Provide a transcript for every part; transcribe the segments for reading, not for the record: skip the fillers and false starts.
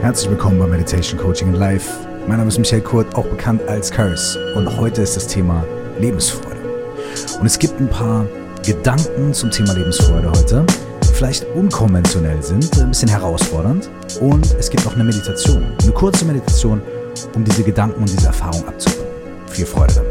Herzlich willkommen bei Meditation Coaching in Life. Mein Name ist Michael Kurt, auch bekannt als Curse. Und heute ist das Thema Lebensfreude. Und es gibt ein paar Gedanken zum Thema Lebensfreude heute, die vielleicht unkonventionell sind, ein bisschen herausfordernd. Und es gibt auch eine Meditation, eine kurze Meditation, um diese Gedanken und diese Erfahrung abzurunden. Viel Freude damit.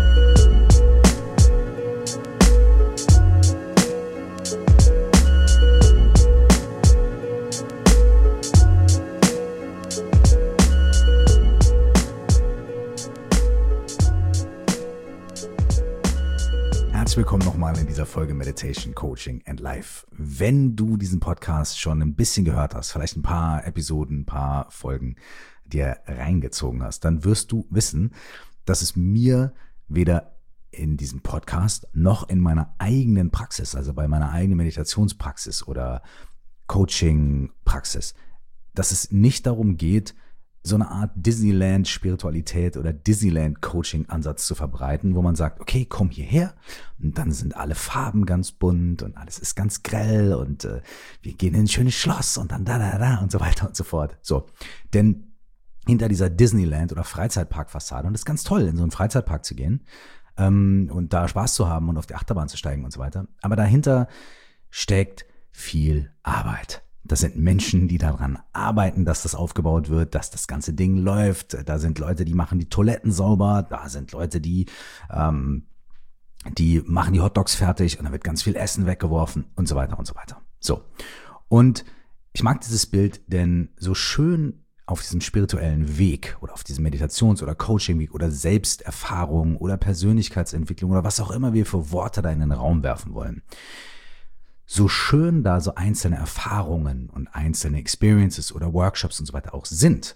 Herzlich willkommen nochmal in dieser Folge Meditation, Coaching and Life. Wenn du diesen Podcast schon ein bisschen gehört hast, vielleicht ein paar Episoden, ein paar Folgen dir reingezogen hast, dann wirst du wissen, dass es mir weder in diesem Podcast noch in meiner eigenen Praxis, also bei meiner eigenen Meditationspraxis oder Coaching-Praxis, dass es nicht darum geht, so eine Art Disneyland-Spiritualität oder Disneyland-Coaching-Ansatz zu verbreiten, wo man sagt, okay, komm hierher und dann sind alle Farben ganz bunt und alles ist ganz grell und wir gehen in ein schönes Schloss und dann da und so weiter und so fort. So, denn hinter dieser Disneyland- oder Freizeitpark-Fassade, und das ist ganz toll, in so einen Freizeitpark zu gehen und da Spaß zu haben und auf die Achterbahn zu steigen und so weiter, aber dahinter steckt viel Arbeit. Das sind Menschen, die daran arbeiten, dass das aufgebaut wird, dass das ganze Ding läuft. Da sind Leute, die machen die Toiletten sauber. Da sind Leute, die machen die Hotdogs fertig und dann wird ganz viel Essen weggeworfen und so weiter und so weiter. So. Und ich mag dieses Bild, denn so schön auf diesem spirituellen Weg oder auf diesem Meditations- oder Coaching-Weg oder Selbsterfahrung oder Persönlichkeitsentwicklung oder was auch immer wir für Worte da in den Raum werfen wollen, so schön da so einzelne Erfahrungen und einzelne Experiences oder Workshops und so weiter auch sind,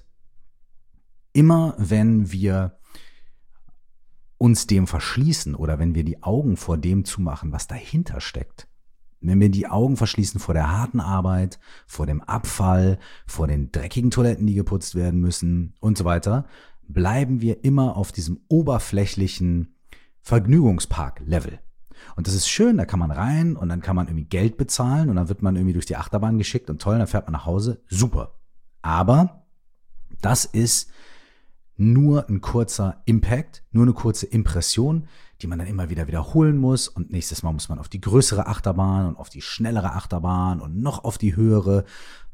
immer wenn wir uns dem verschließen oder wenn wir die Augen vor dem zumachen, was dahinter steckt, wenn wir die Augen verschließen vor der harten Arbeit, vor dem Abfall, vor den dreckigen Toiletten, die geputzt werden müssen und so weiter, bleiben wir immer auf diesem oberflächlichen Vergnügungspark-Level. Und das ist schön, da kann man rein und dann kann man irgendwie Geld bezahlen und dann wird man irgendwie durch die Achterbahn geschickt und toll, dann fährt man nach Hause. Super. Aber das ist nur ein kurzer Impact, nur eine kurze Impression, die man dann immer wieder wiederholen muss und nächstes Mal muss man auf die größere Achterbahn und auf die schnellere Achterbahn und noch auf die höhere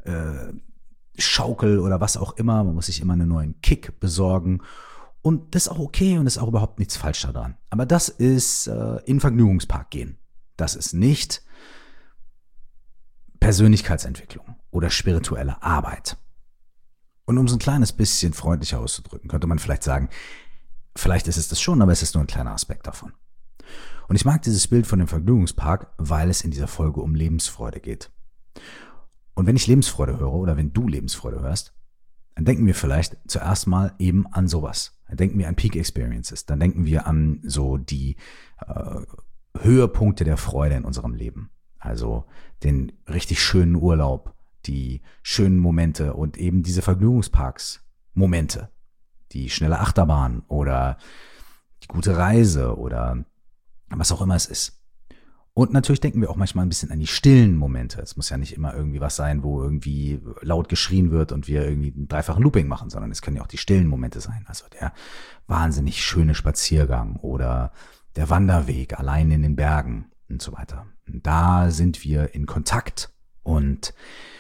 Schaukel oder was auch immer. Man muss sich immer einen neuen Kick besorgen. Und das ist auch okay und ist auch überhaupt nichts falsch daran. Aber das ist in den Vergnügungspark gehen. Das ist nicht Persönlichkeitsentwicklung oder spirituelle Arbeit. Und um es ein kleines bisschen freundlicher auszudrücken, könnte man vielleicht sagen, vielleicht ist es das schon, aber es ist nur ein kleiner Aspekt davon. Und ich mag dieses Bild von dem Vergnügungspark, weil es in dieser Folge um Lebensfreude geht. Und wenn ich Lebensfreude höre oder wenn du Lebensfreude hörst, dann denken wir vielleicht zuerst mal eben an sowas. Dann denken wir an Peak Experiences. Dann denken wir an so die Höhepunkte der Freude in unserem Leben. Also den richtig schönen Urlaub, die schönen Momente und eben diese Vergnügungsparks-Momente. Die schnelle Achterbahn oder die gute Reise oder was auch immer es ist. Und natürlich denken wir auch manchmal ein bisschen an die stillen Momente. Es muss ja nicht immer irgendwie was sein, wo irgendwie laut geschrien wird und wir irgendwie einen dreifachen Looping machen, sondern es können ja auch die stillen Momente sein. Also der wahnsinnig schöne Spaziergang oder der Wanderweg allein in den Bergen und so weiter. Und da sind wir in Kontakt und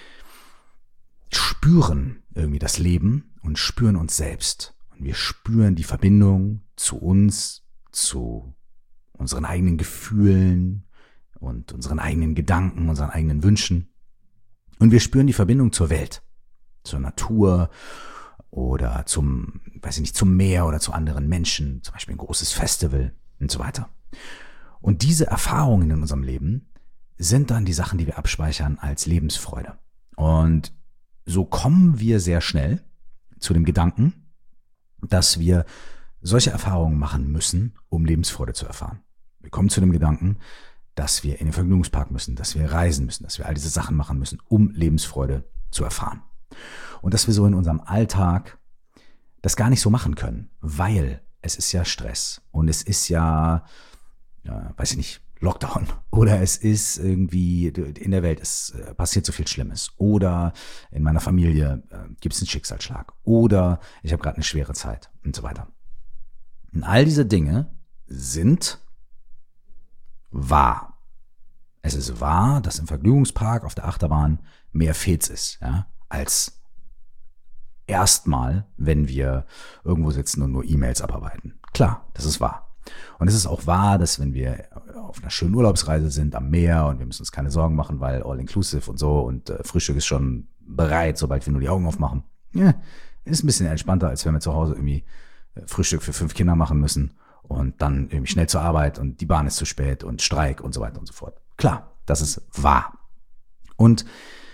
spüren irgendwie das Leben und spüren uns selbst. Und wir spüren die Verbindung zu uns, zu unseren eigenen Gefühlen, und unseren eigenen Gedanken, unseren eigenen Wünschen. Und wir spüren die Verbindung zur Welt, zur Natur oder zum Meer oder zu anderen Menschen, zum Beispiel ein großes Festival und so weiter. Und diese Erfahrungen in unserem Leben sind dann die Sachen, die wir abspeichern als Lebensfreude. Und so kommen wir sehr schnell zu dem Gedanken, dass wir solche Erfahrungen machen müssen, um Lebensfreude zu erfahren. Wir kommen zu dem Gedanken, dass wir in den Vergnügungspark müssen, dass wir reisen müssen, dass wir all diese Sachen machen müssen, um Lebensfreude zu erfahren. Und dass wir so in unserem Alltag das gar nicht so machen können, weil es ist ja Stress und es ist ja, Lockdown oder es ist irgendwie in der Welt, es passiert so viel Schlimmes oder in meiner Familie gibt es einen Schicksalsschlag oder ich habe gerade eine schwere Zeit und so weiter. Und all diese Dinge sind wahr. Es ist wahr, dass im Vergnügungspark auf der Achterbahn mehr Fets ist, ja, als erstmal, wenn wir irgendwo sitzen und nur E-Mails abarbeiten. Klar, das ist wahr. Und es ist auch wahr, dass wenn wir auf einer schönen Urlaubsreise sind am Meer und wir müssen uns keine Sorgen machen, weil all-inclusive und so und Frühstück ist schon bereit, sobald wir nur die Augen aufmachen. Ja, ist ein bisschen entspannter, als wenn wir zu Hause irgendwie Frühstück für 5 Kinder machen müssen und dann irgendwie schnell zur Arbeit und die Bahn ist zu spät und Streik und so weiter und so fort. Klar, das ist wahr. Und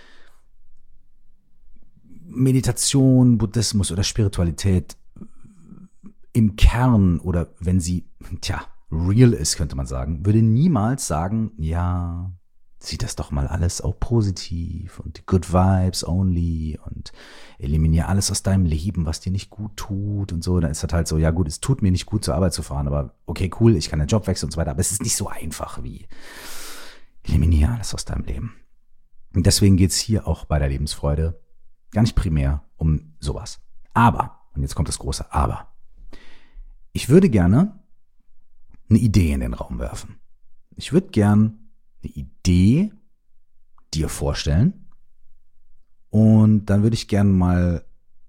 Meditation, Buddhismus oder Spiritualität im Kern oder wenn sie, real ist, könnte man sagen, würde niemals sagen, ja, sieh das doch mal alles auch positiv und good vibes only und eliminiere alles aus deinem Leben, was dir nicht gut tut und so. Dann ist das halt so, ja gut, es tut mir nicht gut, zur Arbeit zu fahren, aber okay, cool, ich kann den Job wechseln und so weiter, aber es ist nicht so einfach wie eliminiere alles aus deinem Leben. Und deswegen geht's hier auch bei der Lebensfreude gar nicht primär um sowas. Aber, und jetzt kommt das große Aber, ich würde gerne eine Idee in den Raum werfen. Ich würde gern eine Idee dir vorstellen und dann würde ich gern mal,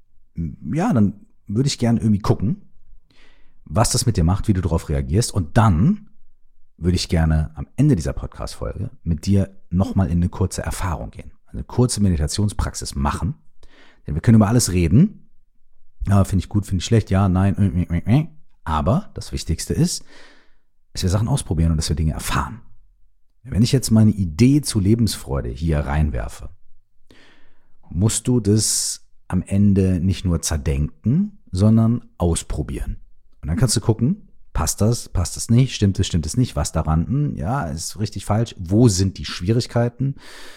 dann würde ich gern irgendwie gucken, was das mit dir macht, wie du darauf reagierst und dann würde ich gerne am Ende dieser Podcast-Folge mit dir nochmal in eine kurze Erfahrung gehen, eine kurze Meditationspraxis machen, denn wir können über alles reden, ja, finde ich gut, finde ich schlecht, ja, nein, aber das Wichtigste ist, dass wir Sachen ausprobieren und dass wir Dinge erfahren. Wenn ich jetzt meine Idee zu Lebensfreude hier reinwerfe, musst du das am Ende nicht nur zerdenken, sondern ausprobieren. Und dann kannst du gucken, passt das nicht, stimmt es nicht, was daran, ja, ist richtig falsch, wo sind die Schwierigkeiten?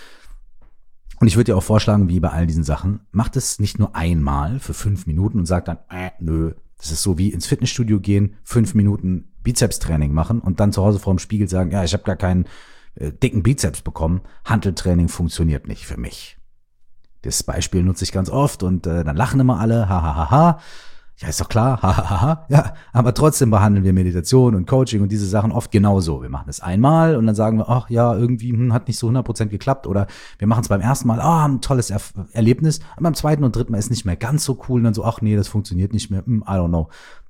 Und ich würde dir auch vorschlagen, wie bei all diesen Sachen, mach das nicht nur einmal für 5 Minuten und sag dann, nö, das ist so wie ins Fitnessstudio gehen, 5 Minuten Bizepstraining machen und dann zu Hause vor dem Spiegel sagen, ja, ich habe gar keinen dicken Bizeps bekommen, Hanteltraining funktioniert nicht für mich. Das Beispiel nutze ich ganz oft und dann lachen immer alle, ha. Ja, ist doch klar, ha. Ja, aber trotzdem behandeln wir Meditation und Coaching und diese Sachen oft genauso. Wir machen es einmal und dann sagen wir, ach ja, irgendwie hat nicht so 100% geklappt oder wir machen es beim ersten Mal, haben ein tolles Erlebnis, und beim zweiten und dritten Mal ist nicht mehr ganz so cool und dann so, ach nee, das funktioniert nicht mehr, I don't know.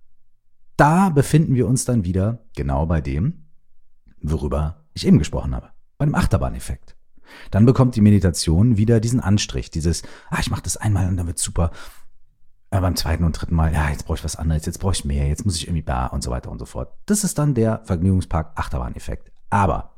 Da befinden wir uns dann wieder genau bei dem, worüber ich eben gesprochen habe, bei dem Achterbahneffekt. Dann bekommt die Meditation wieder diesen Anstrich, dieses, ich mache das einmal und dann wird's super. Aber beim zweiten und dritten Mal, ja, jetzt brauche ich was anderes, jetzt brauche ich mehr, jetzt muss ich irgendwie und so weiter und so fort. Das ist dann der Vergnügungspark-Achterbahn-Effekt. Aber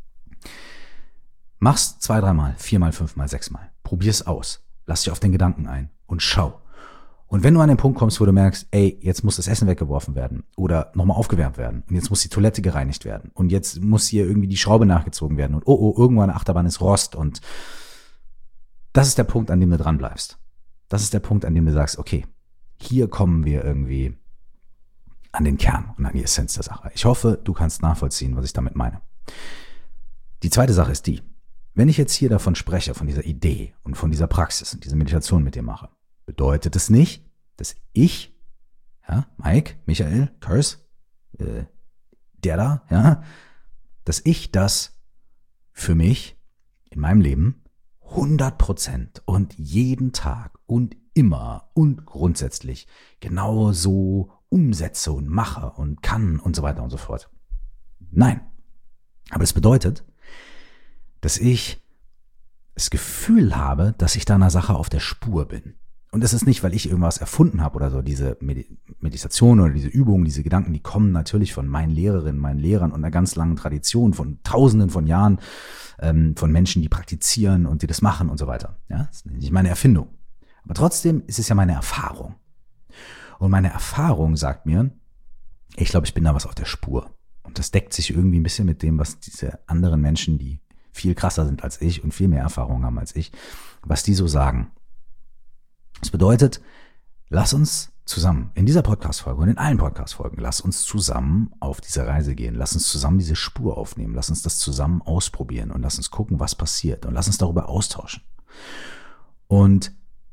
mach's 2, 3 Mal, 4 Mal, 5 Mal, 6 Mal. Probier's aus. Lass dich auf den Gedanken ein und schau. Und wenn du an den Punkt kommst, wo du merkst, jetzt muss das Essen weggeworfen werden oder nochmal aufgewärmt werden und jetzt muss die Toilette gereinigt werden und jetzt muss hier irgendwie die Schraube nachgezogen werden und irgendwo an der Achterbahn ist Rost und das ist der Punkt, an dem du dran bleibst. Das ist der Punkt, an dem du sagst, okay, hier kommen wir irgendwie an den Kern und an die Essenz der Sache. Ich hoffe, du kannst nachvollziehen, was ich damit meine. Die zweite Sache ist die, wenn ich jetzt hier davon spreche, von dieser Idee und von dieser Praxis und dieser Meditation mit dir mache, bedeutet es nicht, dass ich, Mike, Michael, Kurs, der da, dass ich das für mich in meinem Leben 100% und jeden Tag und immer und grundsätzlich genau so umsetze und mache und kann und so weiter und so fort. Nein. Aber es bedeutet, dass ich das Gefühl habe, dass ich da einer Sache auf der Spur bin. Und das ist nicht, weil ich irgendwas erfunden habe oder so. Diese Meditation oder diese Übungen, diese Gedanken, die kommen natürlich von meinen Lehrerinnen, meinen Lehrern und einer ganz langen Tradition von Tausenden von Jahren von Menschen, die praktizieren und die das machen und so weiter. Ja, das ist nicht meine Erfindung. Aber trotzdem ist es ja meine Erfahrung. Und meine Erfahrung sagt mir, ich glaube, ich bin da was auf der Spur. Und das deckt sich irgendwie ein bisschen mit dem, was diese anderen Menschen, die viel krasser sind als ich und viel mehr Erfahrung haben als ich, was die so sagen. Das bedeutet, lass uns zusammen in dieser Podcast-Folge und in allen Podcast-Folgen, lass uns zusammen auf diese Reise gehen. Lass uns zusammen diese Spur aufnehmen. Lass uns das zusammen ausprobieren und lass uns gucken, was passiert und lass uns darüber austauschen. Und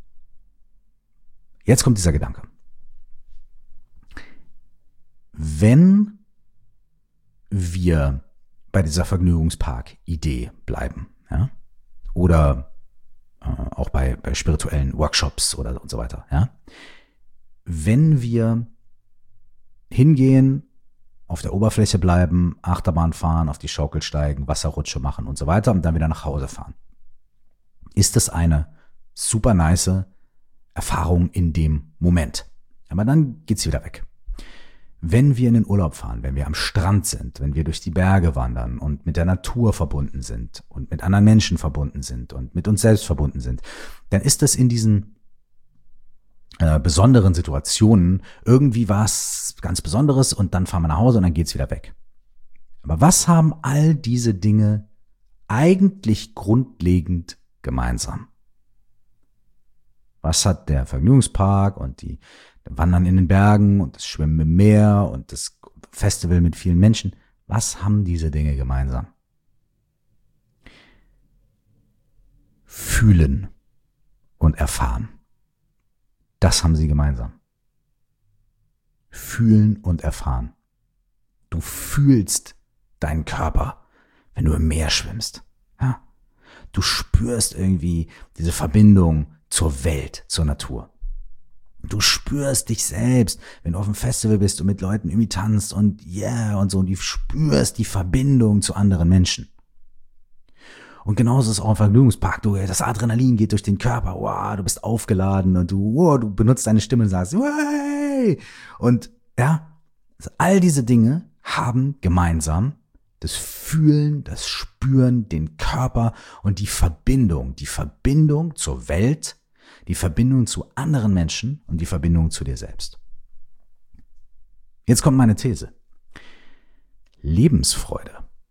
jetzt kommt dieser Gedanke. Wenn wir bei dieser Vergnügungspark-Idee bleiben, ja, oder auch bei spirituellen Workshops oder und so weiter, ja, wenn wir hingehen, auf der Oberfläche bleiben, Achterbahn fahren, auf die Schaukel steigen, Wasserrutsche machen und so weiter und dann wieder nach Hause fahren, ist das eine super nice Erfahrung in dem Moment. Aber dann geht's wieder weg. Wenn wir in den Urlaub fahren, wenn wir am Strand sind, wenn wir durch die Berge wandern und mit der Natur verbunden sind und mit anderen Menschen verbunden sind und mit uns selbst verbunden sind, dann ist das in diesen besonderen Situationen irgendwie was ganz Besonderes und dann fahren wir nach Hause und dann geht's wieder weg. Aber was haben all diese Dinge eigentlich grundlegend gemeinsam? Was hat der Vergnügungspark und die Wandern in den Bergen und das Schwimmen im Meer und das Festival mit vielen Menschen? Was haben diese Dinge gemeinsam? Fühlen und erfahren. Das haben sie gemeinsam. Fühlen und erfahren. Du fühlst deinen Körper, wenn du im Meer schwimmst. Ja? Du spürst irgendwie diese Verbindung zur Welt, zur Natur. Du spürst dich selbst, wenn du auf dem Festival bist und mit Leuten irgendwie tanzt und und so, und du spürst die Verbindung zu anderen Menschen. Und genauso ist es auch im Vergnügungspark. Das Adrenalin geht durch den Körper. Wow, du bist aufgeladen und du benutzt deine Stimme und sagst, hey! Und ja, all diese Dinge haben gemeinsam das Fühlen, das Spüren, den Körper und die Verbindung zur Welt, die Verbindung zu anderen Menschen und die Verbindung zu dir selbst. Jetzt kommt meine These. Lebensfreude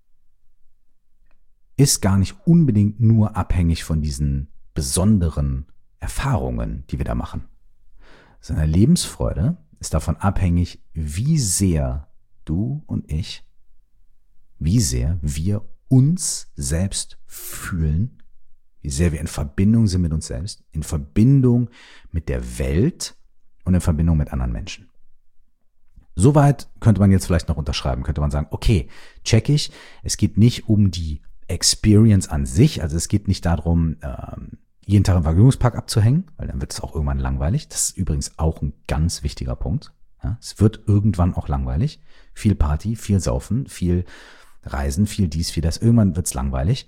ist gar nicht unbedingt nur abhängig von diesen besonderen Erfahrungen, die wir da machen. Sondern Lebensfreude ist davon abhängig, wie sehr du und ich, wie sehr wir uns selbst fühlen, wie sehr wir in Verbindung sind mit uns selbst, in Verbindung mit der Welt und in Verbindung mit anderen Menschen. Soweit könnte man jetzt vielleicht noch unterschreiben, könnte man sagen, okay, check ich, es geht nicht um die Experience an sich, also es geht nicht darum, jeden Tag im Vergnügungspark abzuhängen, weil dann wird es auch irgendwann langweilig. Das ist übrigens auch ein ganz wichtiger Punkt. Ja, es wird irgendwann auch langweilig. Viel Party, viel Saufen, viel Reisen, viel dies, viel das. Irgendwann wird es langweilig.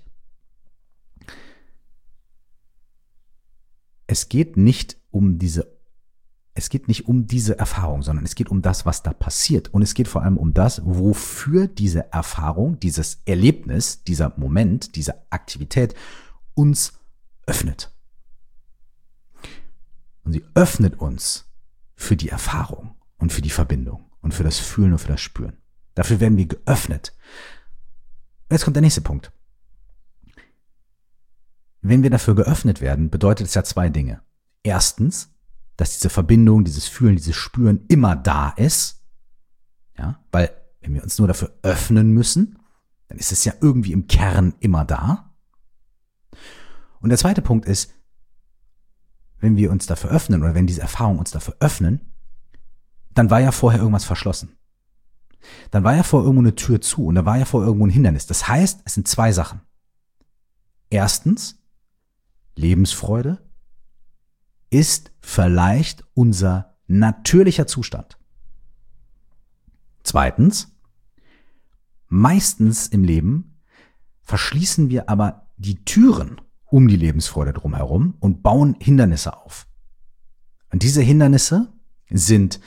Es geht nicht um diese Erfahrung, sondern es geht um das, was da passiert. Und es geht vor allem um das, wofür diese Erfahrung, dieses Erlebnis, dieser Moment, diese Aktivität uns öffnet. Und sie öffnet uns für die Erfahrung und für die Verbindung und für das Fühlen und für das Spüren. Dafür werden wir geöffnet. Jetzt kommt der nächste Punkt. Wenn wir dafür geöffnet werden, bedeutet es ja zwei Dinge. Erstens, dass diese Verbindung, dieses Fühlen, dieses Spüren immer da ist. Ja, weil wenn wir uns nur dafür öffnen müssen, dann ist es ja irgendwie im Kern immer da. Und der zweite Punkt ist, wenn wir uns dafür öffnen oder wenn diese Erfahrungen uns dafür öffnen, dann war ja vorher irgendwas verschlossen. Dann war ja vorher irgendwo eine Tür zu und da war ja vorher irgendwo ein Hindernis. Das heißt, es sind zwei Sachen. Erstens, Lebensfreude ist vielleicht unser natürlicher Zustand. Zweitens, meistens im Leben verschließen wir aber die Türen um die Lebensfreude drumherum und bauen Hindernisse auf. Und diese Hindernisse sind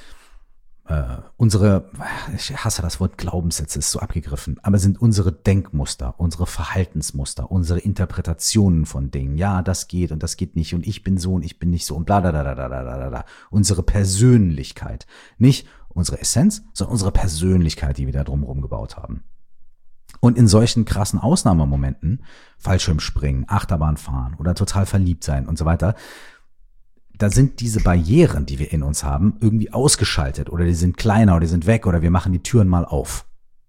ich hasse das Wort Glaubenssätze, ist so abgegriffen, aber sind unsere Denkmuster, unsere Verhaltensmuster, unsere Interpretationen von Dingen. Ja, das geht und das geht nicht und ich bin so und ich bin nicht so und bla bla bla bla bla bla. Unsere Persönlichkeit, nicht unsere Essenz, sondern unsere Persönlichkeit, die wir da drumherum gebaut haben. Und in solchen krassen Ausnahmemomenten, Fallschirmspringen, Achterbahn fahren oder total verliebt sein und so weiter, da sind diese Barrieren, die wir in uns haben, irgendwie ausgeschaltet oder die sind kleiner oder die sind weg oder wir machen die Türen mal auf.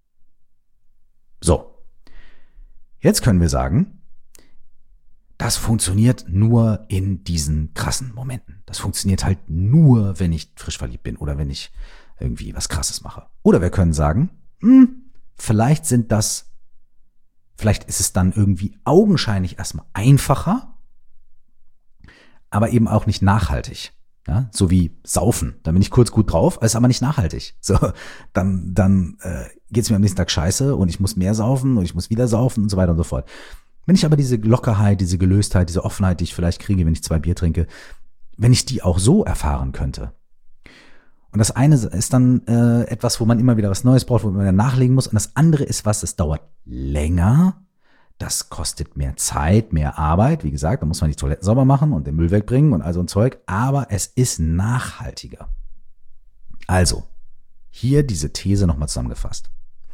So, jetzt können wir sagen, das funktioniert nur in diesen krassen Momenten. Das funktioniert halt nur, wenn ich frisch verliebt bin oder wenn ich irgendwie was Krasses mache. Oder wir können sagen, vielleicht ist es dann irgendwie augenscheinlich erstmal einfacher, aber eben auch nicht nachhaltig. Ja, so wie Saufen. Da bin ich kurz gut drauf, ist aber nicht nachhaltig. So, dann geht's mir am nächsten Tag scheiße und ich muss mehr saufen und ich muss wieder saufen und so weiter und so fort. Wenn ich aber diese Lockerheit, diese Gelöstheit, diese Offenheit, die ich vielleicht kriege, wenn ich 2 Bier trinke, wenn ich die auch so erfahren könnte. Und das eine ist dann etwas, wo man immer wieder was Neues braucht, wo man wieder nachlegen muss. Und das andere ist was, das dauert länger. Das kostet mehr Zeit, mehr Arbeit. Wie gesagt, da muss man die Toiletten sauber machen und den Müll wegbringen und all so ein Zeug. Aber es ist nachhaltiger. Also, hier diese These nochmal zusammengefasst.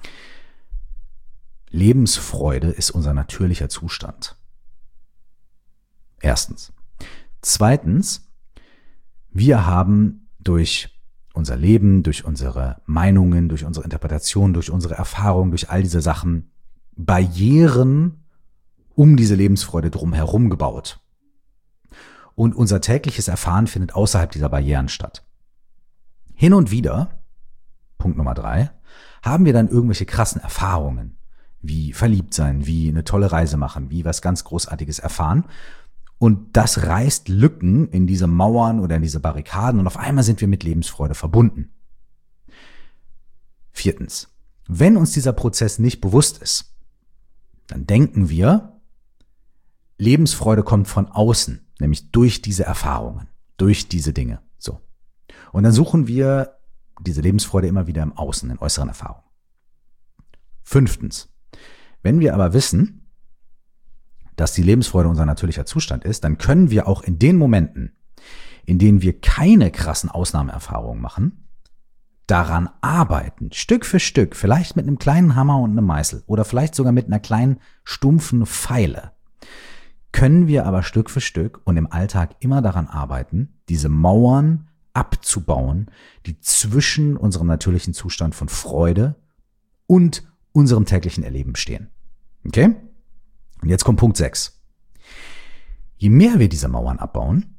Lebensfreude ist unser natürlicher Zustand. Erstens. Zweitens, wir haben durch unser Leben, durch unsere Meinungen, durch unsere Interpretation, durch unsere Erfahrungen, durch all diese Sachen Barrieren um diese Lebensfreude drumherum gebaut. Und unser tägliches Erfahren findet außerhalb dieser Barrieren statt. Hin und wieder, Punkt Nummer 3, haben wir dann irgendwelche krassen Erfahrungen, wie verliebt sein, wie eine tolle Reise machen, wie was ganz Großartiges erfahren. Und das reißt Lücken in diese Mauern oder in diese Barrikaden und auf einmal sind wir mit Lebensfreude verbunden. 4. Wenn uns dieser Prozess nicht bewusst ist, dann denken wir, Lebensfreude kommt von außen, nämlich durch diese Erfahrungen, durch diese Dinge. So. Und dann suchen wir diese Lebensfreude immer wieder im Außen, in äußeren Erfahrungen. 5. Wenn wir aber wissen, dass die Lebensfreude unser natürlicher Zustand ist, dann können wir auch in den Momenten, in denen wir keine krassen Ausnahmeerfahrungen machen, daran arbeiten, Stück für Stück, vielleicht mit einem kleinen Hammer und einem Meißel oder vielleicht sogar mit einer kleinen stumpfen Feile, können wir aber Stück für Stück und im Alltag immer daran arbeiten, diese Mauern abzubauen, die zwischen unserem natürlichen Zustand von Freude und unserem täglichen Erleben stehen. Okay? Und jetzt kommt Punkt 6. Je mehr wir diese Mauern abbauen,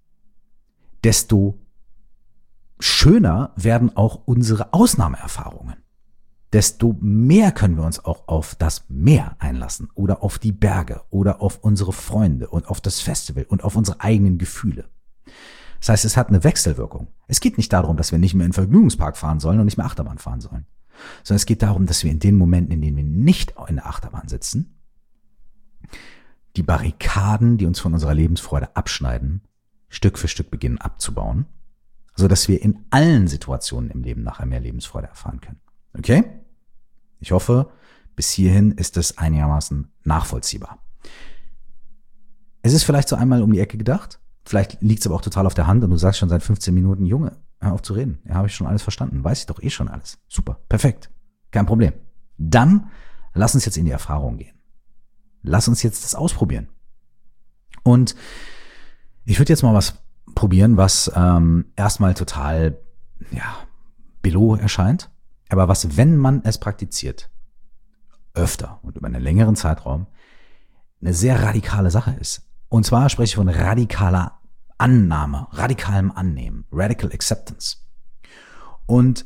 desto schöner werden auch unsere Ausnahmeerfahrungen. Desto mehr können wir uns auch auf das Meer einlassen oder auf die Berge oder auf unsere Freunde und auf das Festival und auf unsere eigenen Gefühle. Das heißt, es hat eine Wechselwirkung. Es geht nicht darum, dass wir nicht mehr in den Vergnügungspark fahren sollen und nicht mehr Achterbahn fahren sollen, sondern es geht darum, dass wir in den Momenten, in denen wir nicht in der Achterbahn sitzen, die Barrikaden, die uns von unserer Lebensfreude abschneiden, Stück für Stück beginnen abzubauen, sodass wir in allen Situationen im Leben nachher mehr Lebensfreude erfahren können. Okay? Ich hoffe, bis hierhin ist es einigermaßen nachvollziehbar. Es ist vielleicht so einmal um die Ecke gedacht, vielleicht liegt es aber auch total auf der Hand und du sagst schon seit 15 Minuten, Junge, hör auf zu reden. Ja, habe ich schon alles verstanden. Weiß ich doch eh schon alles. Super, perfekt, kein Problem. Dann lass uns jetzt in die Erfahrung gehen. Lass uns jetzt das ausprobieren. Und ich würde jetzt mal was probieren, was erstmal total billow erscheint, aber was, wenn man es praktiziert, öfter und über einen längeren Zeitraum, eine sehr radikale Sache ist. Und zwar spreche ich von radikaler Annahme, radikalem Annehmen, Radical Acceptance. Und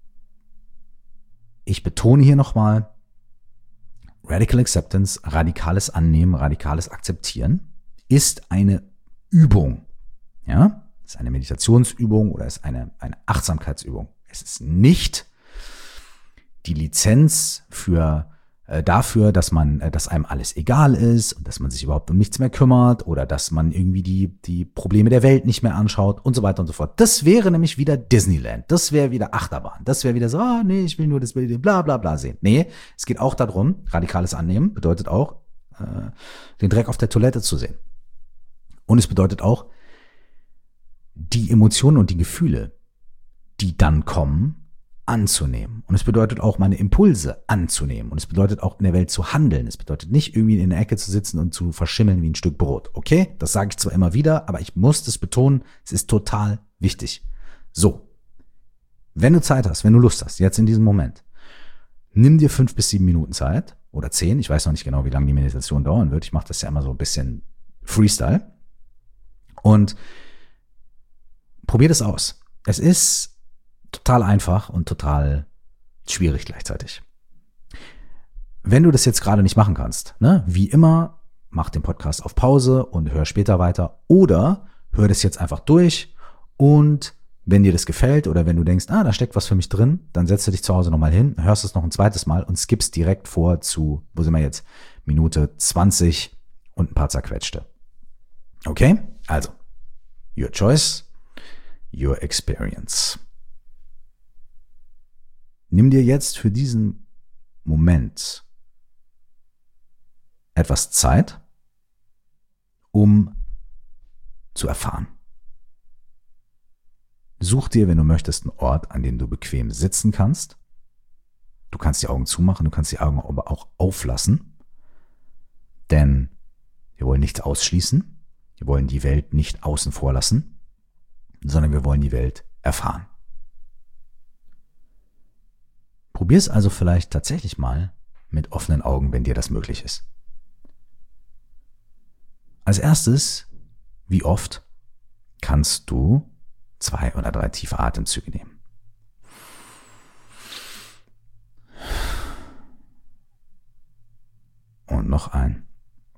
ich betone hier nochmal, Radical Acceptance, radikales Annehmen, radikales Akzeptieren, ist eine Übung. Ja, ist eine Meditationsübung oder ist eine Achtsamkeitsübung. Es ist nicht die Lizenz dafür, dass einem alles egal ist und dass man sich überhaupt um nichts mehr kümmert oder dass man irgendwie die Probleme der Welt nicht mehr anschaut und so weiter und so fort. Das wäre nämlich wieder Disneyland. Das wäre wieder Achterbahn. Das wäre wieder so, nee, ich will nur das Bild bla bla bla sehen. Nee, es geht auch darum, radikales Annehmen bedeutet auch, den Dreck auf der Toilette zu sehen. Und es bedeutet auch, die Emotionen und die Gefühle, die dann kommen, anzunehmen. Und es bedeutet auch, meine Impulse anzunehmen. Und es bedeutet auch, in der Welt zu handeln. Es bedeutet nicht, irgendwie in der Ecke zu sitzen und zu verschimmeln wie ein Stück Brot. Okay? Das sage ich zwar immer wieder, aber ich muss das betonen. Es ist total wichtig. So. Wenn du Zeit hast, wenn du Lust hast, jetzt in diesem Moment, nimm dir 5 bis 7 Minuten Zeit oder 10. Ich weiß noch nicht genau, wie lange die Meditation dauern wird. Ich mache das ja immer so ein bisschen Freestyle. Und probier das aus. Es ist total einfach und total schwierig gleichzeitig. Wenn du das jetzt gerade nicht machen kannst, ne, wie immer, mach den Podcast auf Pause und hör später weiter oder hör das jetzt einfach durch und wenn dir das gefällt oder wenn du denkst, da steckt was für mich drin, dann setzt du dich zu Hause nochmal hin, hörst es noch ein zweites Mal und skippst direkt vor zu, wo sind wir jetzt, Minute 20 und ein paar zerquetschte. Okay? Also, your choice, your experience. Nimm dir jetzt für diesen Moment etwas Zeit, um zu erfahren. Such dir, wenn du möchtest, einen Ort, an dem du bequem sitzen kannst. Du kannst die Augen zumachen, du kannst die Augen aber auch auflassen, denn wir wollen nichts ausschließen, wir wollen die Welt nicht außen vor lassen, sondern wir wollen die Welt erfahren. Probier es also vielleicht tatsächlich mal mit offenen Augen, wenn dir das möglich ist. Als erstes, wie oft kannst du 2 oder 3 tiefe Atemzüge nehmen? Und noch ein.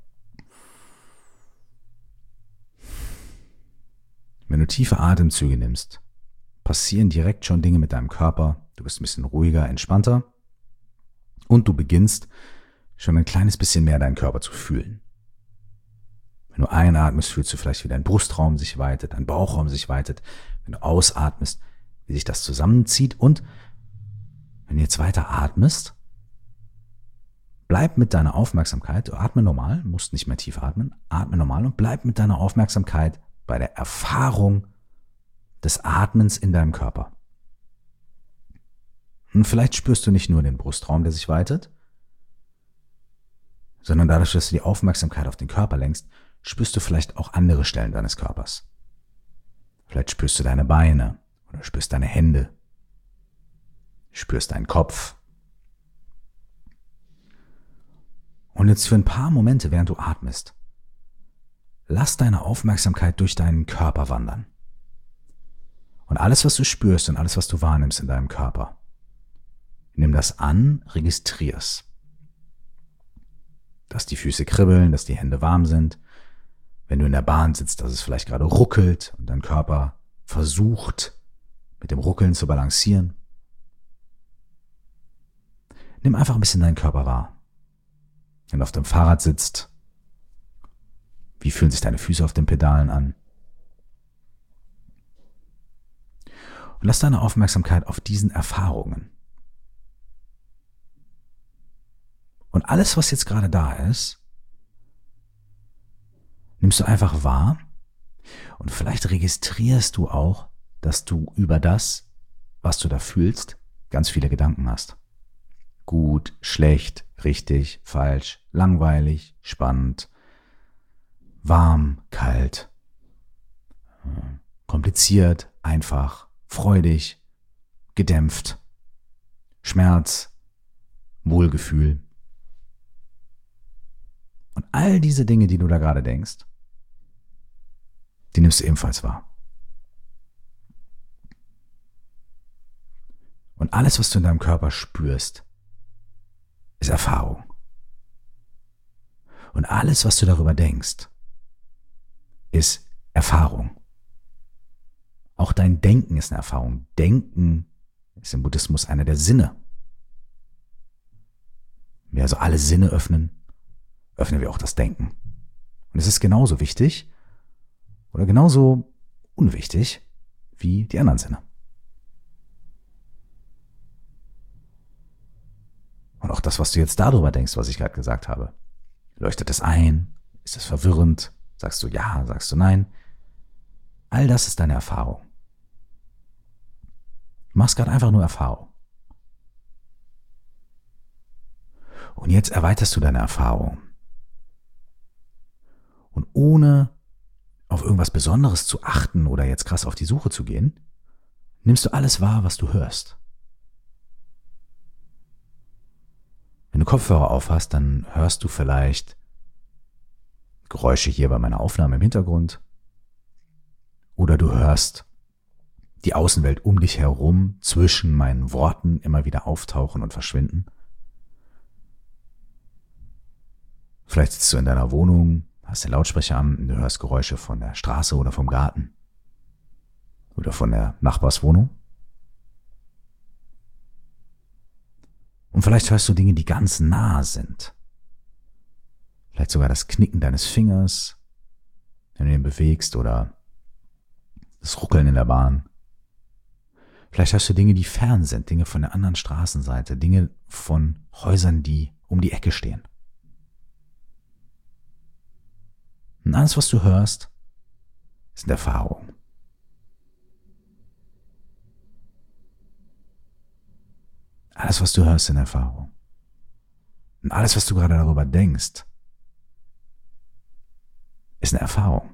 Wenn du tiefe Atemzüge nimmst, passieren direkt schon Dinge mit deinem Körper. Du bist ein bisschen ruhiger, entspannter und du beginnst schon ein kleines bisschen mehr deinen Körper zu fühlen. Wenn du einatmest, fühlst du vielleicht, wie dein Brustraum sich weitet, dein Bauchraum sich weitet. Wenn du ausatmest, wie sich das zusammenzieht. Und wenn du jetzt weiter atmest, bleib mit deiner Aufmerksamkeit, du atme normal, musst nicht mehr tief atmen, atme normal und bleib mit deiner Aufmerksamkeit bei der Erfahrung des Atmens in deinem Körper. Und vielleicht spürst du nicht nur den Brustraum, der sich weitet, sondern dadurch, dass du die Aufmerksamkeit auf den Körper lenkst, spürst du vielleicht auch andere Stellen deines Körpers. Vielleicht spürst du deine Beine oder spürst deine Hände, spürst deinen Kopf. Und jetzt für ein paar Momente, während du atmest, lass deine Aufmerksamkeit durch deinen Körper wandern. Und alles, was du spürst und alles, was du wahrnimmst in deinem Körper, nimm das an, registrier's. Dass die Füße kribbeln, dass die Hände warm sind. Wenn du in der Bahn sitzt, dass es vielleicht gerade ruckelt und dein Körper versucht, mit dem Ruckeln zu balancieren. Nimm einfach ein bisschen deinen Körper wahr. Wenn du auf dem Fahrrad sitzt, wie fühlen sich deine Füße auf den Pedalen an? Und lass deine Aufmerksamkeit auf diesen Erfahrungen. Und alles, was jetzt gerade da ist, nimmst du einfach wahr und vielleicht registrierst du auch, dass du über das, was du da fühlst, ganz viele Gedanken hast. Gut, schlecht, richtig, falsch, langweilig, spannend, warm, kalt, kompliziert, einfach, freudig, gedämpft, Schmerz, Wohlgefühl. Und all diese Dinge, die du da gerade denkst, die nimmst du ebenfalls wahr. Und alles, was du in deinem Körper spürst, ist Erfahrung. Und alles, was du darüber denkst, ist Erfahrung. Auch dein Denken ist eine Erfahrung. Denken ist im Buddhismus einer der Sinne. Wenn wir also alle Sinne öffnen, öffnen wir auch das Denken. Und es ist genauso wichtig oder genauso unwichtig wie die anderen Sinne. Und auch das, was du jetzt darüber denkst, was ich gerade gesagt habe. Leuchtet es ein? Ist es verwirrend? Sagst du ja? Sagst du nein? All das ist deine Erfahrung. Du machst gerade einfach nur Erfahrung. Und jetzt erweiterst du deine Erfahrung. Und ohne auf irgendwas Besonderes zu achten oder jetzt krass auf die Suche zu gehen, nimmst du alles wahr, was du hörst. Wenn du Kopfhörer aufhast, dann hörst du vielleicht Geräusche hier bei meiner Aufnahme im Hintergrund. Oder du hörst die Außenwelt um dich herum zwischen meinen Worten immer wieder auftauchen und verschwinden. Vielleicht sitzt du in deiner Wohnung, hast den Lautsprecher an und du hörst Geräusche von der Straße oder vom Garten oder von der Nachbarswohnung. Und vielleicht hörst du Dinge, die ganz nah sind. Vielleicht sogar das Knicken deines Fingers, wenn du ihn bewegst, oder das Ruckeln in der Bahn. Vielleicht hörst du Dinge, die fern sind, Dinge von der anderen Straßenseite, Dinge von Häusern, die um die Ecke stehen. Und alles, was du hörst, sind Erfahrungen. Alles, was du hörst, sind Erfahrungen. Und alles, was du gerade darüber denkst, ist eine Erfahrung.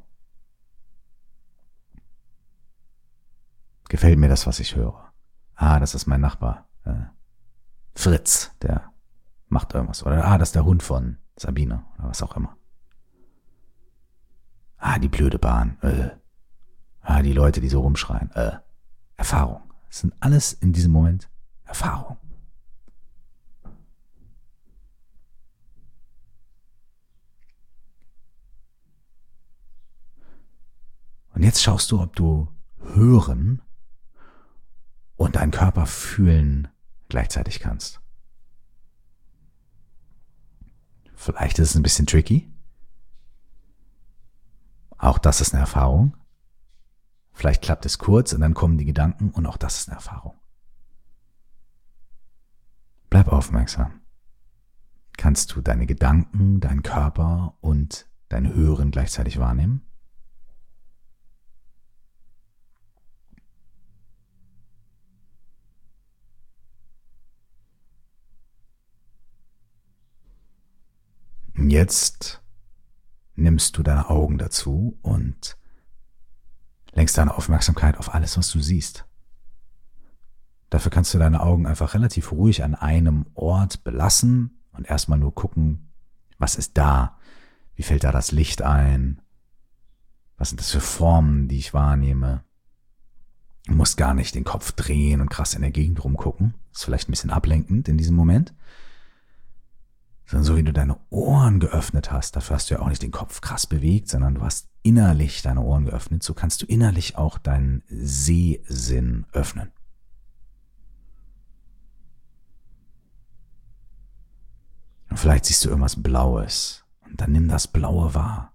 Gefällt mir das, was ich höre? Das ist mein Nachbar. Fritz, der macht irgendwas. Oder das ist der Hund von Sabine oder was auch immer. Die blöde Bahn. Die Leute, die so rumschreien. Erfahrung. Das sind alles in diesem Moment Erfahrung. Und jetzt schaust du, ob du hören und deinen Körper fühlen gleichzeitig kannst. Vielleicht ist es ein bisschen tricky. Auch das ist eine Erfahrung. Vielleicht klappt es kurz und dann kommen die Gedanken und auch das ist eine Erfahrung. Bleib aufmerksam. Kannst du deine Gedanken, deinen Körper und dein Hören gleichzeitig wahrnehmen? Jetzt nimmst du deine Augen dazu und lenkst deine Aufmerksamkeit auf alles, was du siehst. Dafür kannst du deine Augen einfach relativ ruhig an einem Ort belassen und erstmal nur gucken, was ist da? Wie fällt da das Licht ein? Was sind das für Formen, die ich wahrnehme? Du musst gar nicht den Kopf drehen und krass in der Gegend rumgucken. Das ist vielleicht ein bisschen ablenkend in diesem Moment. Sondern so wie du deine Ohren geöffnet hast, dafür hast du ja auch nicht den Kopf krass bewegt, sondern du hast innerlich deine Ohren geöffnet, so kannst du innerlich auch deinen Sehsinn öffnen. Und vielleicht siehst du irgendwas Blaues und dann nimm das Blaue wahr.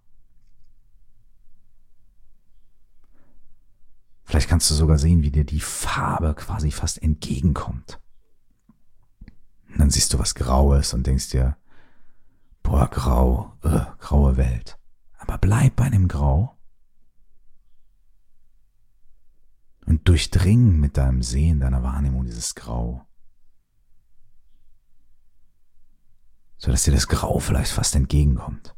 Vielleicht kannst du sogar sehen, wie dir die Farbe quasi fast entgegenkommt. Und dann siehst du was Graues und denkst dir, boah, grau, graue Welt. Aber bleib bei dem Grau und durchdring mit deinem Sehen, deiner Wahrnehmung dieses Grau, sodass dir das Grau vielleicht fast entgegenkommt.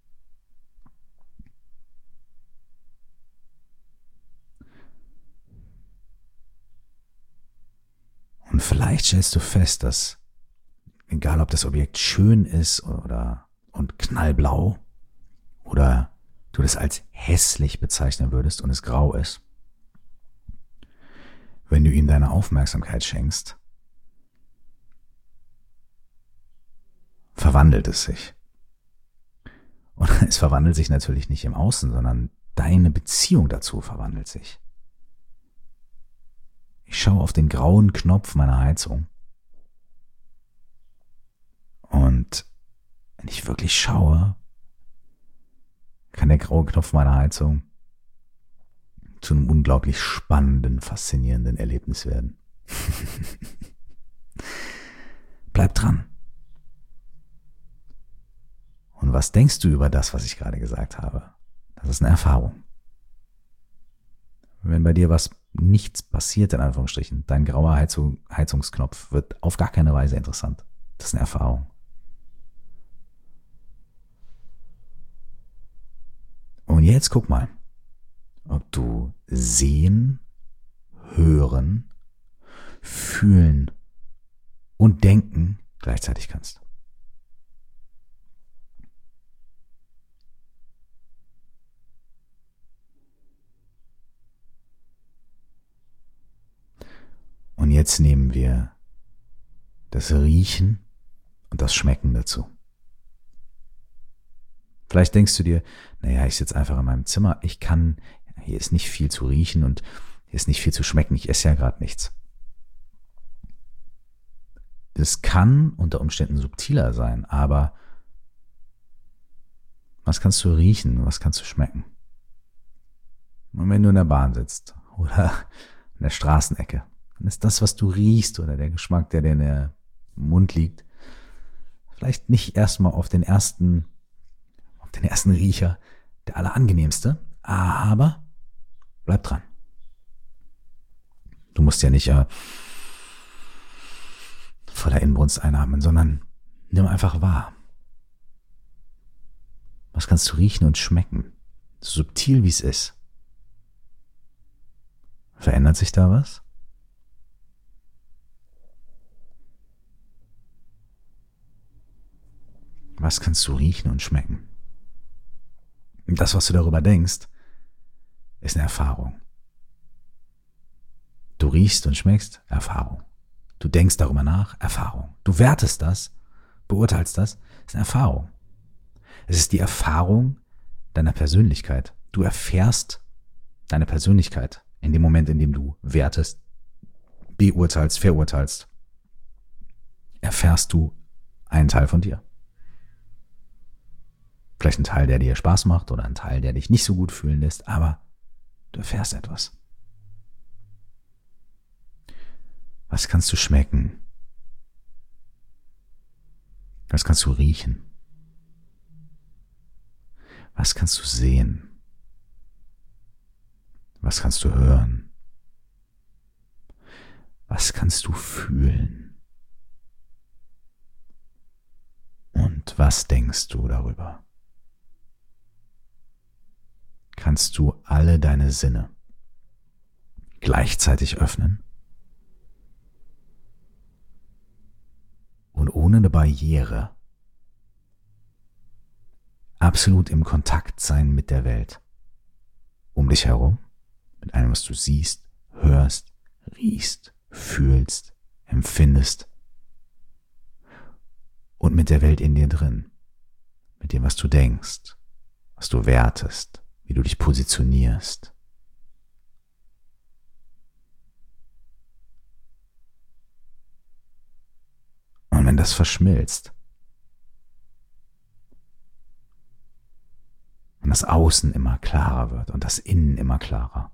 Und vielleicht stellst du fest, dass egal, ob das Objekt schön ist und knallblau oder du das als hässlich bezeichnen würdest und es grau ist, wenn du ihm deine Aufmerksamkeit schenkst, verwandelt es sich. Und es verwandelt sich natürlich nicht im Außen, sondern deine Beziehung dazu verwandelt sich. Ich schaue auf den grauen Knopf meiner Heizung. Und wenn ich wirklich schaue, kann der graue Knopf meiner Heizung zu einem unglaublich spannenden, faszinierenden Erlebnis werden. Bleib dran. Und was denkst du über das, was ich gerade gesagt habe? Das ist eine Erfahrung. Wenn bei dir nichts passiert, in Anführungsstrichen, dein grauer Heizungsknopf wird auf gar keine Weise interessant. Das ist eine Erfahrung. jetzt guck mal, ob du sehen, hören, fühlen und denken gleichzeitig kannst. Und jetzt nehmen wir das Riechen und das Schmecken dazu. Vielleicht denkst du dir, naja, ich sitze einfach in meinem Zimmer, hier ist nicht viel zu riechen und hier ist nicht viel zu schmecken, ich esse ja gerade nichts. Das kann unter Umständen subtiler sein, aber was kannst du riechen, was kannst du schmecken? Und wenn du in der Bahn sitzt oder in der Straßenecke, dann ist das, was du riechst oder der Geschmack, der dir in der Mund liegt, vielleicht nicht erstmal auf den ersten Riecher der allerangenehmste, aber bleib dran. Du musst ja nicht voller Inbrunst einatmen, sondern nimm einfach wahr. Was kannst du riechen und schmecken? So subtil wie es ist. Verändert sich da was? Was kannst du riechen und schmecken? Und das, was du darüber denkst, ist eine Erfahrung. Du riechst und schmeckst, Erfahrung. Du denkst darüber nach, Erfahrung. Du wertest das, beurteilst das, ist eine Erfahrung. Es ist die Erfahrung deiner Persönlichkeit. Du erfährst deine Persönlichkeit in dem Moment, in dem du wertest, beurteilst, verurteilst. Erfährst du einen Teil von dir. Vielleicht ein Teil, der dir Spaß macht oder ein Teil, der dich nicht so gut fühlen lässt, aber du erfährst etwas. Was kannst du schmecken? Was kannst du riechen? Was kannst du sehen? Was kannst du hören? Was kannst du fühlen? Und was denkst du darüber? Kannst du alle deine Sinne gleichzeitig öffnen und ohne eine Barriere absolut im Kontakt sein mit der Welt um dich herum, mit allem, was du siehst, hörst, riechst, fühlst, empfindest und mit der Welt in dir drin, mit dem, was du denkst, was du wertest, wie du dich positionierst. Und wenn das verschmilzt und das Außen immer klarer wird und das Innen immer klarer,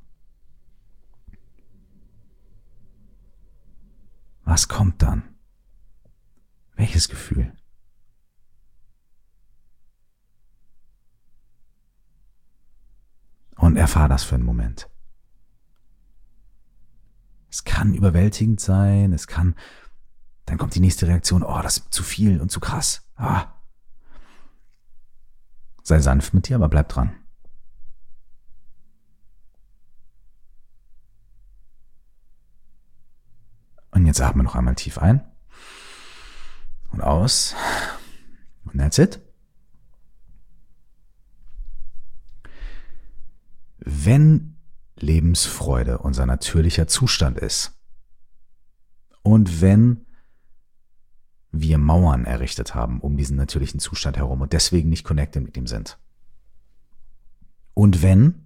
was kommt dann? Welches Gefühl? Und erfahr das für einen Moment. Es kann überwältigend sein, dann kommt die nächste Reaktion, oh, das ist zu viel und zu krass. Sei sanft mit dir, aber bleib dran. Und jetzt atme noch einmal tief ein und aus. Und that's it. Wenn Lebensfreude unser natürlicher Zustand ist und wenn wir Mauern errichtet haben um diesen natürlichen Zustand herum und deswegen nicht connected mit ihm sind. Und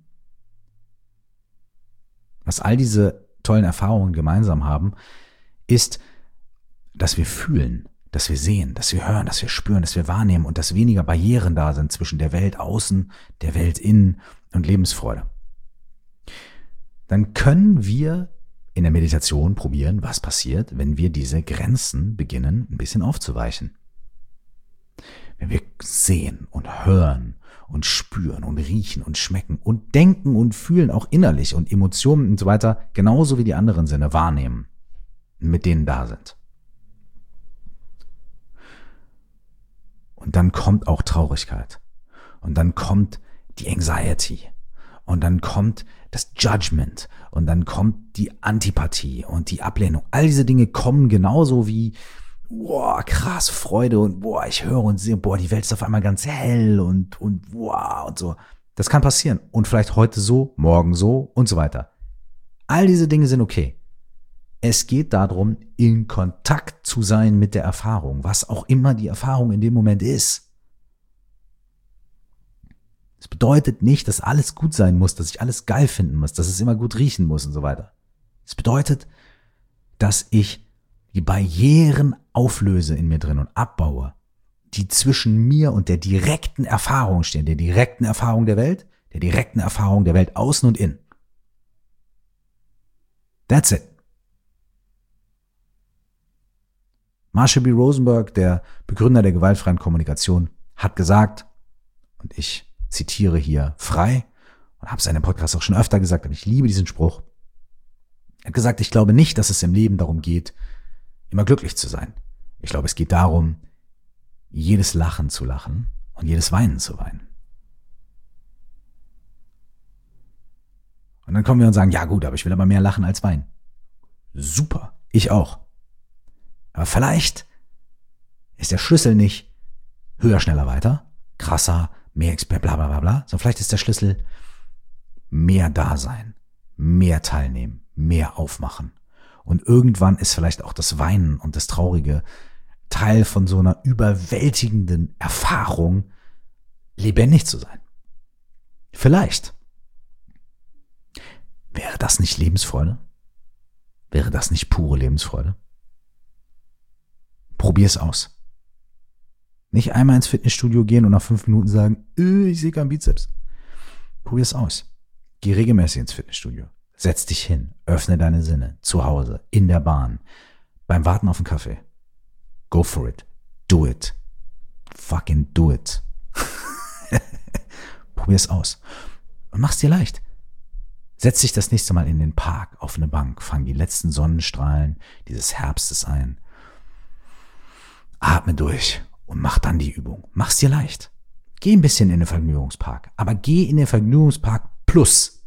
was all diese tollen Erfahrungen gemeinsam haben, ist, dass wir fühlen, dass wir sehen, dass wir hören, dass wir spüren, dass wir wahrnehmen und dass weniger Barrieren da sind zwischen der Welt außen, der Welt innen und Lebensfreude. Dann können wir in der Meditation probieren, was passiert, wenn wir diese Grenzen beginnen, ein bisschen aufzuweichen. Wenn wir sehen und hören und spüren und riechen und schmecken und denken und fühlen, auch innerlich und Emotionen und so weiter, genauso wie die anderen Sinne wahrnehmen, mit denen da sind. Und dann kommt auch Traurigkeit. Und dann kommt die Anxiety und dann kommt das Judgment und dann kommt die Antipathie und die Ablehnung. All diese Dinge kommen genauso wie, boah, krass, Freude und boah, ich höre und sehe, boah, die Welt ist auf einmal ganz hell und wow und so. Das kann passieren und vielleicht heute so, morgen so und so weiter. All diese Dinge sind okay. Es geht darum, in Kontakt zu sein mit der Erfahrung, was auch immer die Erfahrung in dem Moment ist. Es bedeutet nicht, dass alles gut sein muss, dass ich alles geil finden muss, dass es immer gut riechen muss und so weiter. Es bedeutet, dass ich die Barrieren auflöse in mir drin und abbaue, die zwischen mir und der direkten Erfahrung stehen, der direkten Erfahrung der Welt außen und innen. That's it. Marshall B. Rosenberg, der Begründer der gewaltfreien Kommunikation, hat gesagt, und ich zitiere hier frei und habe es in einem Podcast auch schon öfter gesagt, aber ich liebe diesen Spruch. Er hat gesagt, ich glaube nicht, dass es im Leben darum geht, immer glücklich zu sein. Ich glaube, es geht darum, jedes Lachen zu lachen und jedes Weinen zu weinen. Und dann kommen wir und sagen, ja gut, aber ich will aber mehr lachen als weinen. Super, ich auch. Aber vielleicht ist der Schlüssel nicht höher, schneller, weiter, krasser, mehr Expert, bla bla bla bla, sondern vielleicht ist der Schlüssel mehr Dasein, mehr teilnehmen, mehr aufmachen. Und irgendwann ist vielleicht auch das Weinen und das Traurige Teil von so einer überwältigenden Erfahrung, lebendig zu sein. Vielleicht. Wäre das nicht Lebensfreude? Wäre das nicht pure Lebensfreude? Probier's aus. Nicht einmal ins Fitnessstudio gehen und nach 5 Minuten sagen, ich sehe keinen Bizeps. Probier's aus. Geh regelmäßig ins Fitnessstudio. Setz dich hin, öffne deine Sinne, zu Hause, in der Bahn, beim Warten auf den Kaffee. Go for it. Do it. Fucking do it. Probier's aus. Und mach's dir leicht. Setz dich das nächste Mal in den Park auf eine Bank, fang die letzten Sonnenstrahlen dieses Herbstes ein. Atme durch und mach dann die Übung. Mach's dir leicht. Geh ein bisschen in den Vergnügungspark, aber geh in den Vergnügungspark plus.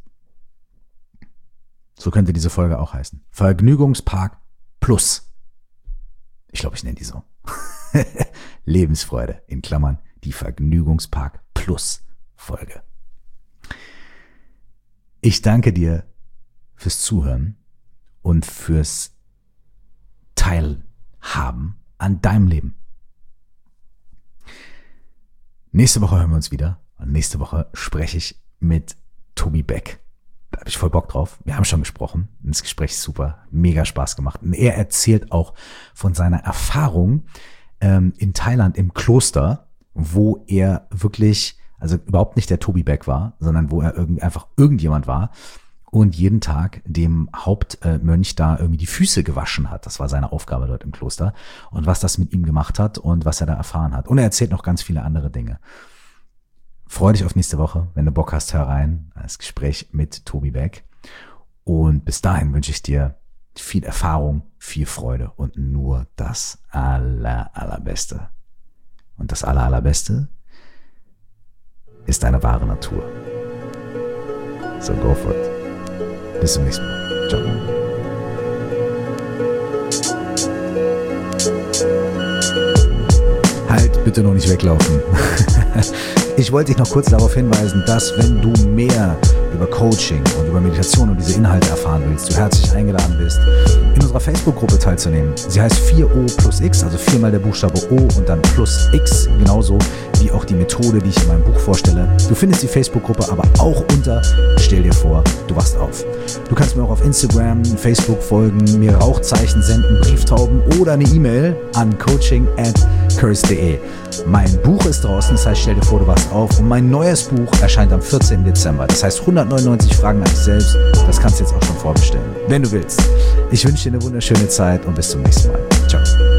So könnte diese Folge auch heißen. Vergnügungspark plus. Ich glaube, ich nenne die so. Lebensfreude, in Klammern, die Vergnügungspark plus Folge. Ich danke dir fürs Zuhören und fürs Teilhaben an deinem Leben. Nächste Woche hören wir uns wieder und nächste Woche spreche ich mit Tobi Beck. Da habe ich voll Bock drauf. Wir haben schon gesprochen. Das Gespräch ist super. Mega Spaß gemacht. Und er erzählt auch von seiner Erfahrung in Thailand im Kloster, wo er wirklich, also überhaupt nicht der Tobi Beck war, sondern wo er einfach irgendjemand war und jeden Tag dem Hauptmönch da irgendwie die Füße gewaschen hat. Das war seine Aufgabe dort im Kloster. Und was das mit ihm gemacht hat und was er da erfahren hat. Und er erzählt noch ganz viele andere Dinge. Freu dich auf nächste Woche. Wenn du Bock hast, hör rein. Das Gespräch mit Tobi Beck. Und bis dahin wünsche ich dir viel Erfahrung, viel Freude und nur das Allerbeste. Und das Allerbeste ist deine wahre Natur. So go for it. Bis zum nächsten Mal. Ciao. Halt, bitte noch nicht weglaufen. Ich wollte dich noch kurz darauf hinweisen, dass wenn du mehr über Coaching und über Meditation und diese Inhalte erfahren willst, du herzlich eingeladen bist, in unserer Facebook-Gruppe teilzunehmen. Sie heißt 4O plus X, also 4 mal der Buchstabe O und dann plus X, genauso wie auch die Methode, die ich in meinem Buch vorstelle. Du findest die Facebook-Gruppe aber auch unter Stell dir vor, du wachst auf. Du kannst mir auch auf Instagram, Facebook folgen, mir Rauchzeichen senden, Brieftauben oder eine E-Mail an coaching@curse.de. Mein Buch ist draußen, das heißt Stell dir vor, du wachst auf, und mein neues Buch erscheint am 14. Dezember. Das heißt 199 Fragen an dich selbst. Das kannst du jetzt auch schon vorbestellen, wenn du willst. Ich wünsche dir eine wunderschöne Zeit und bis zum nächsten Mal. Ciao.